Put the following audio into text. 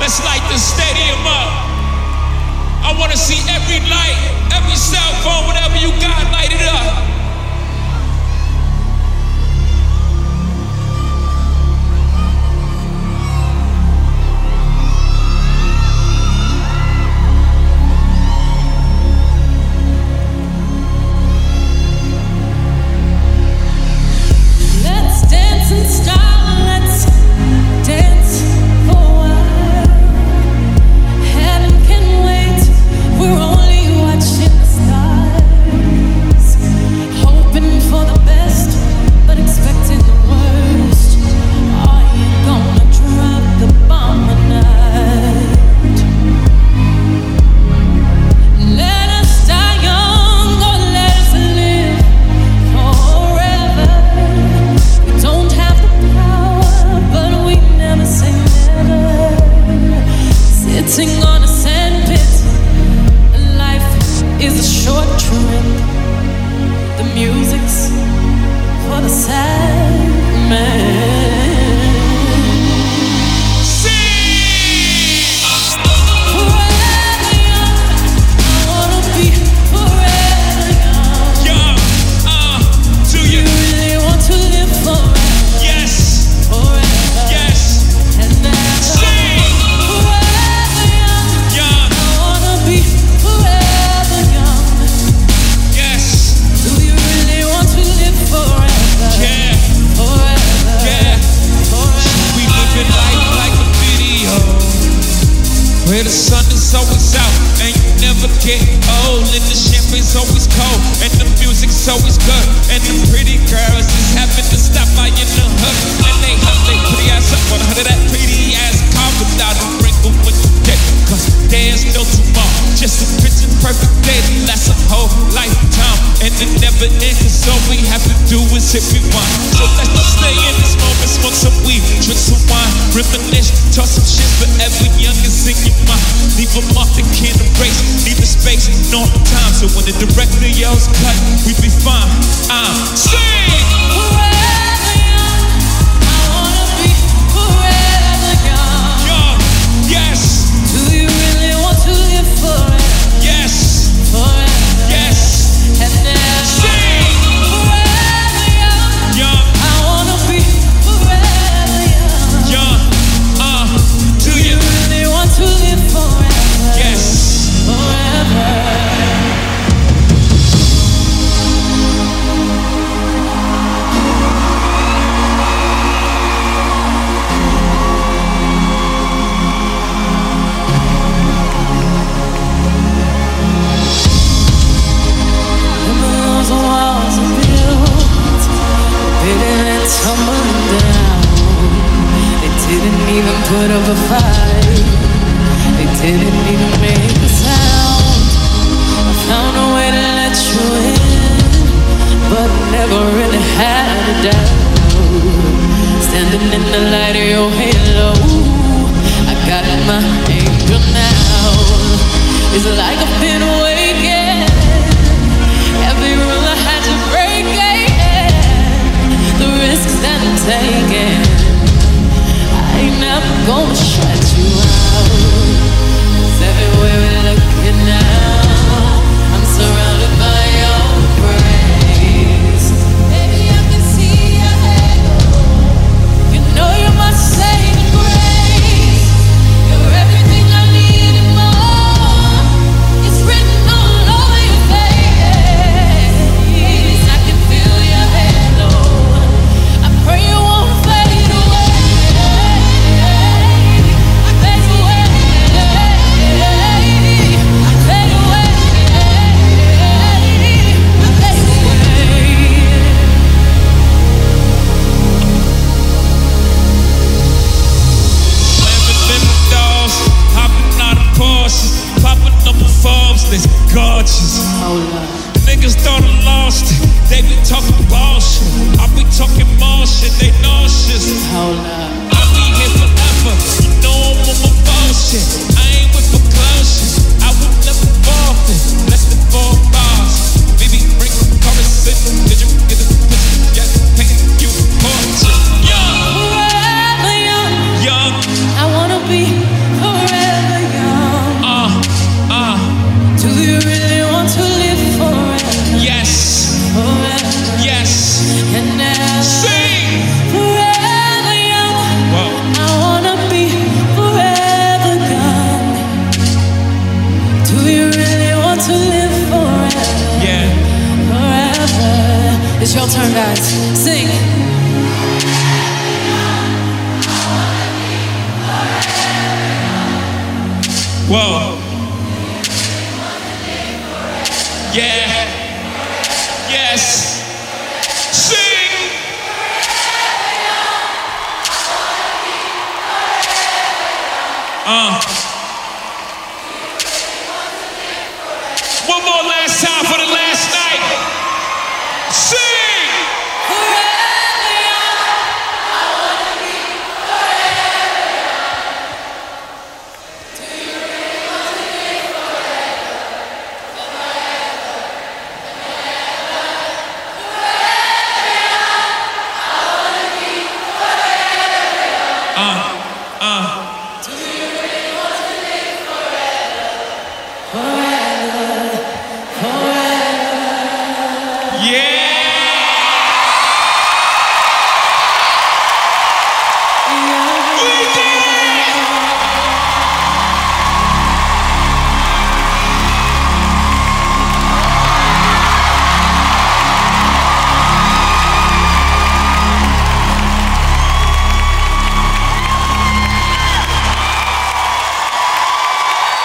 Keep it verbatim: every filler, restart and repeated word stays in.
Let's light the stadium up. I wanna see every light, every cell phone, whatever you got, light it up. Where the sun is always out and you never get old, and the champagne's always cold and the music's always good, and the pretty girls just happen to stop by in the hood, and they hop they pretty ass up on under that pretty ass car without a wrinkle when you get, cause there's no tomorrow, just a picture perfect day that lasts a whole lifetime, and it never ends, cause all we have to do is hit rewind. So let's just stay in this moment, smoke some weed, drink some wine, reminisce, talk some shit forever young and sing your mind. Leave them off, they can't erase, need the space, no time. So when the director yells cut, we be fine. I'm sing. Forever young, I wanna be forever young. Young, yes. Do you really want to live forever? Yes. Forever. Yes. And never. Sing. Forever young. Young. I wanna be forever young. Young. Uh. Do Do you you really want to live forever? Yes. Forever. Put up a fight. They didn't even make a sound. I found a way to let you in, but never really had a doubt. Standing in the light of your halo, I got my angel now. It's like I've been awakened. Every rule I had to break it. The risks that I'm taking, I ain't never gonna shut you out. 'Cause everywhere we're looking now, I'm surrounded by your praise. Baby, I can see your halo. You know you're my saving grace. You're everything I need and more. It's written It's your turn, guys. Sing. Whoa. Yeah.